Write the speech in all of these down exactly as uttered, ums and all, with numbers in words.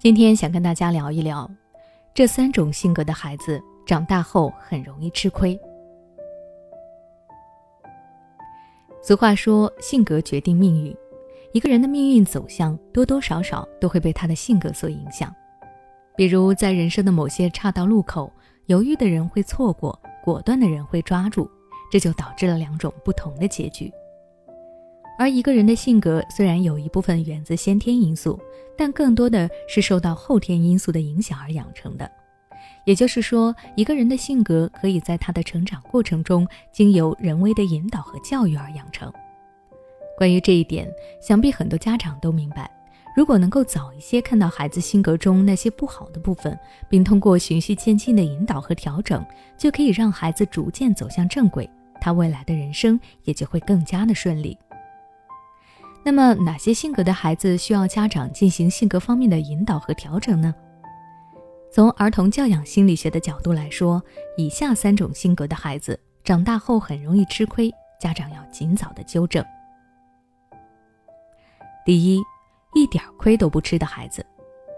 今天想跟大家聊一聊，这三种性格的孩子长大后很容易吃亏。俗话说，性格决定命运，一个人的命运走向多多少少都会被他的性格所影响。比如在人生的某些岔道路口，犹豫的人会错过，果断的人会抓住，这就导致了两种不同的结局。而一个人的性格虽然有一部分源自先天因素，但更多的是受到后天因素的影响而养成的。也就是说，一个人的性格可以在他的成长过程中经由人为的引导和教育而养成。关于这一点，想必很多家长都明白，如果能够早一些看到孩子性格中那些不好的部分，并通过循序渐进的引导和调整，就可以让孩子逐渐走向正轨，他未来的人生也就会更加的顺利。那么哪些性格的孩子需要家长进行性格方面的引导和调整呢？从儿童教养心理学的角度来说，以下三种性格的孩子长大后很容易吃亏，家长要尽早的纠正。第一，一点亏都不吃的孩子。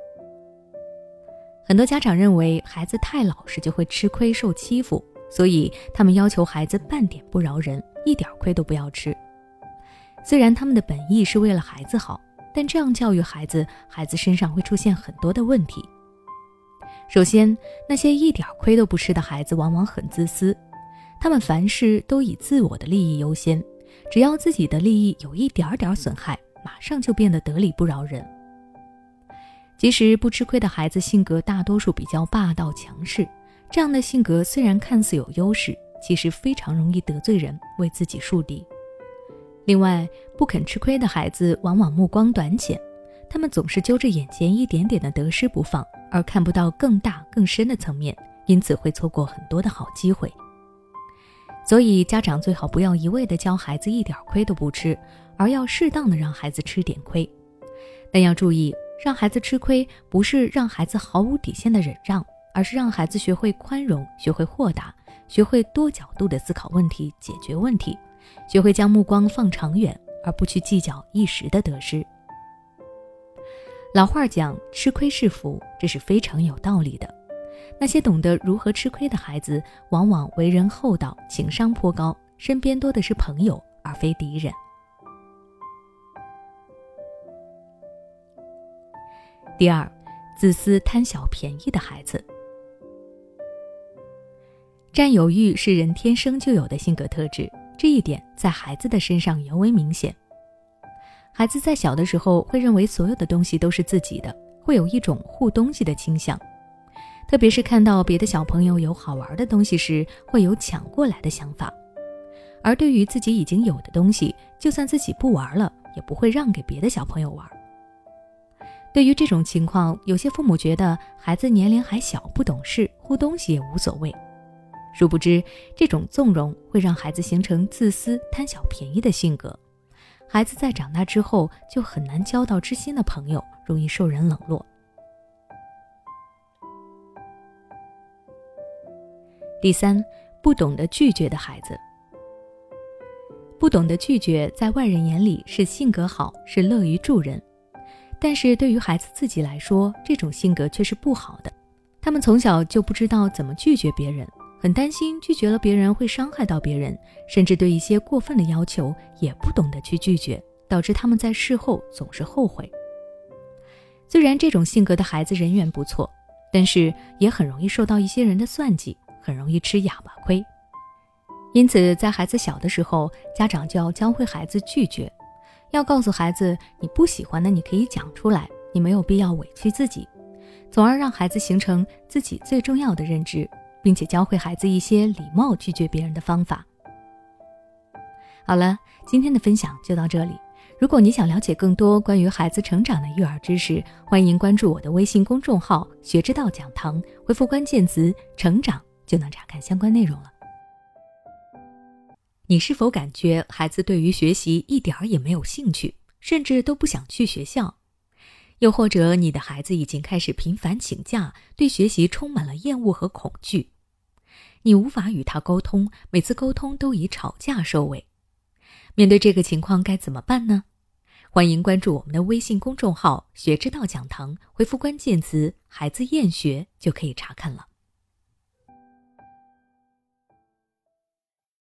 很多家长认为孩子太老实就会吃亏受欺负，所以他们要求孩子半点不饶人，一点亏都不要吃。虽然他们的本意是为了孩子好，但这样教育孩子，孩子身上会出现很多的问题。首先，那些一点亏都不吃的孩子往往很自私，他们凡事都以自我的利益优先，只要自己的利益有一点点损害，马上就变得得理不饶人。即使不吃亏的孩子性格大多数比较霸道强势，这样的性格虽然看似有优势，其实非常容易得罪人，为自己树敌。另外，不肯吃亏的孩子往往目光短浅，他们总是揪着眼前一点点的得失不放，而看不到更大更深的层面，因此会错过很多的好机会。所以家长最好不要一味地教孩子一点亏都不吃，而要适当的让孩子吃点亏。但要注意，让孩子吃亏不是让孩子毫无底线的忍让，而是让孩子学会宽容，学会豁达，学会多角度的思考问题，解决问题，学会将目光放长远，而不去计较一时的得失。老话讲，吃亏是福，这是非常有道理的。那些懂得如何吃亏的孩子，往往为人厚道，情商颇高，身边多的是朋友，而非敌人。第二，自私贪小便宜的孩子。占有欲是人天生就有的性格特质，这一点在孩子的身上尤为明显。孩子在小的时候会认为所有的东西都是自己的，会有一种护东西的倾向，特别是看到别的小朋友有好玩的东西时，会有抢过来的想法。而对于自己已经有的东西，就算自己不玩了，也不会让给别的小朋友玩。对于这种情况，有些父母觉得孩子年龄还小，不懂事，护东西也无所谓。殊不知，这种纵容会让孩子形成自私、贪小便宜的性格。孩子在长大之后就很难交到知心的朋友，容易受人冷落。第三，不懂得拒绝的孩子。不懂得拒绝，在外人眼里是性格好，是乐于助人。但是对于孩子自己来说，这种性格却是不好的。他们从小就不知道怎么拒绝别人，很担心拒绝了别人会伤害到别人，甚至对一些过分的要求也不懂得去拒绝，导致他们在事后总是后悔。虽然这种性格的孩子人缘不错，但是也很容易受到一些人的算计，很容易吃哑巴亏。因此在孩子小的时候，家长就要教会孩子拒绝，要告诉孩子，你不喜欢的你可以讲出来，你没有必要委屈自己，从而让孩子形成自己最重要的认知，并且教会孩子一些礼貌拒绝别人的方法。好了，今天的分享就到这里。如果你想了解更多关于孩子成长的育儿知识，欢迎关注我的微信公众号学之道讲堂，回复关键词成长就能查看相关内容了。你是否感觉孩子对于学习一点儿也没有兴趣，甚至都不想去学校？又或者你的孩子已经开始频繁请假，对学习充满了厌恶和恐惧？你无法与他沟通，每次沟通都以吵架收尾。面对这个情况该怎么办呢？ 欢迎关注我们的微信公众号学之道讲堂，回复关键词孩子厌学就可以查看了。